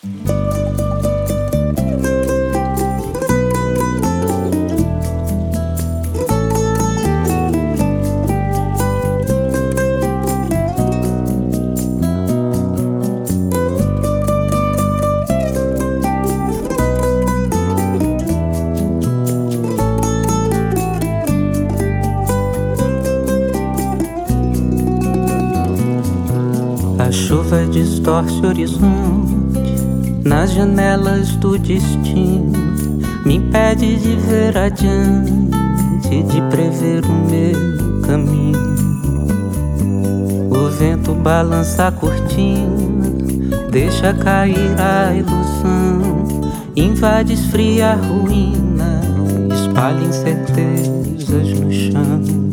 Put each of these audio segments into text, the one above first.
A chuva distorce o horizonte nas janelas do destino, me impede de ver adiante, de prever o meu caminho. O vento balança a cortina, deixa cair a ilusão, invade, esfria a ruína, espalha incertezas no chão.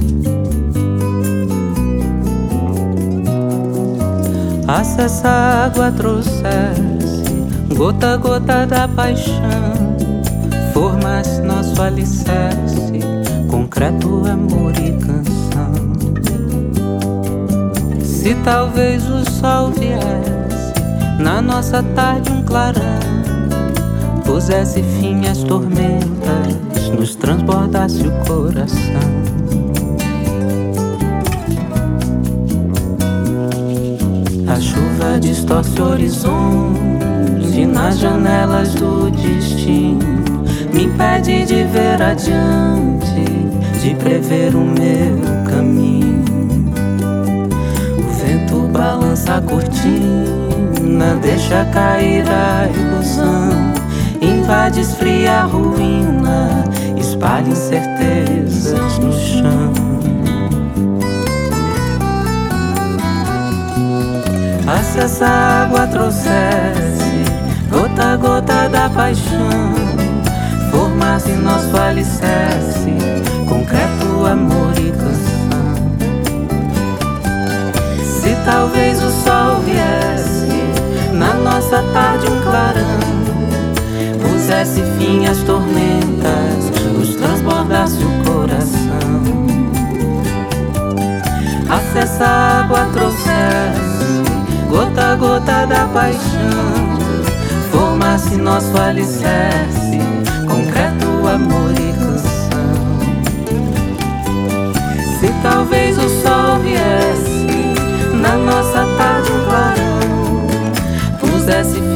Acessa a água, trouxesse gota a gota da paixão, forma-se nosso alicerce, concreto, amor e canção. Se talvez o sol viesse na nossa tarde um clarão, pusesse fim às tormentas, nos transbordasse o coração. A chuva distorce o horizonte nas janelas do destino, me impede de ver adiante, de prever o meu caminho. O vento balança a cortina, deixa cair a ilusão, invade, esfria a ruína, espalha incertezas no chão. Acessa a água, trouxesse gota a gota da paixão, forma-se nosso alicerce, concreto, amor e canção. Se talvez o sol viesse na nossa tarde um clarão, pusesse fim às tormentas, nos transbordasse o coração. Acessa a água, trouxesse gota a gota da paixão, forma-se nosso alicerce, concreto, amor e canção. Se talvez o sol viesse na nossa tarde um clarão, pusesse